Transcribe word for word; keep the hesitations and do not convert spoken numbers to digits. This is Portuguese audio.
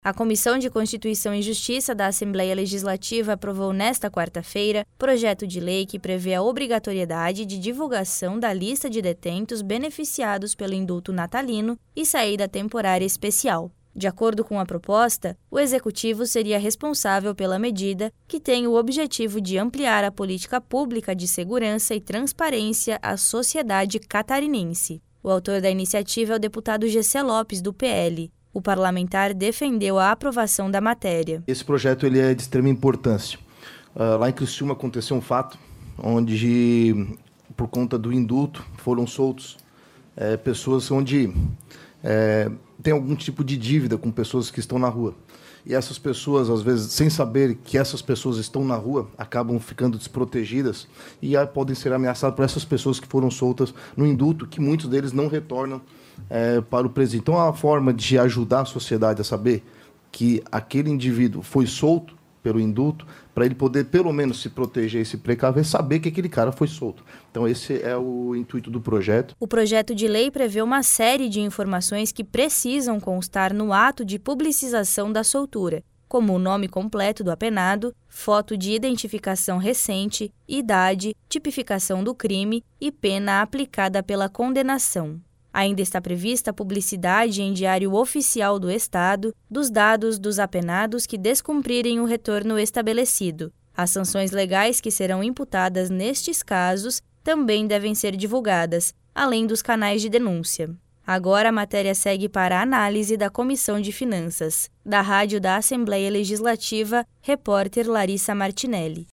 A Comissão de Constituição e Justiça da Assembleia Legislativa aprovou nesta quarta-feira projeto de lei que prevê a obrigatoriedade de divulgação da lista de detentos beneficiados pelo indulto natalino e saída temporária especial. De acordo com a proposta, o Executivo seria responsável pela medida, que tem o objetivo de ampliar a política pública de segurança e transparência à sociedade catarinense. O autor da iniciativa é o deputado Gessé Lopes, do P L. O parlamentar defendeu a aprovação da matéria. Esse projeto ele é de extrema importância. Uh, lá em Criciúma aconteceu um fato onde, por conta do indulto, foram soltos é, pessoas onde é, tem algum tipo de dívida com pessoas que estão na rua. E essas pessoas, às vezes, sem saber que essas pessoas estão na rua, acabam ficando desprotegidas e podem ser ameaçadas por essas pessoas que foram soltas no indulto, que muitos deles não retornam é, para o presídio. Então, é uma forma de ajudar a sociedade a saber que aquele indivíduo foi solto pelo indulto, para ele poder, pelo menos, se proteger e se precaver, saber que aquele cara foi solto. Então, esse é o intuito do projeto. O projeto de lei prevê uma série de informações que precisam constar no ato de publicização da soltura, como o nome completo do apenado, foto de identificação recente, idade, tipificação do crime e pena aplicada pela condenação. Ainda está prevista a publicidade em Diário Oficial do Estado dos dados dos apenados que descumprirem o retorno estabelecido. As sanções legais que serão imputadas nestes casos também devem ser divulgadas, além dos canais de denúncia. Agora a matéria segue para a análise da Comissão de Finanças. Da Rádio da Assembleia Legislativa, repórter Larissa Martinelli.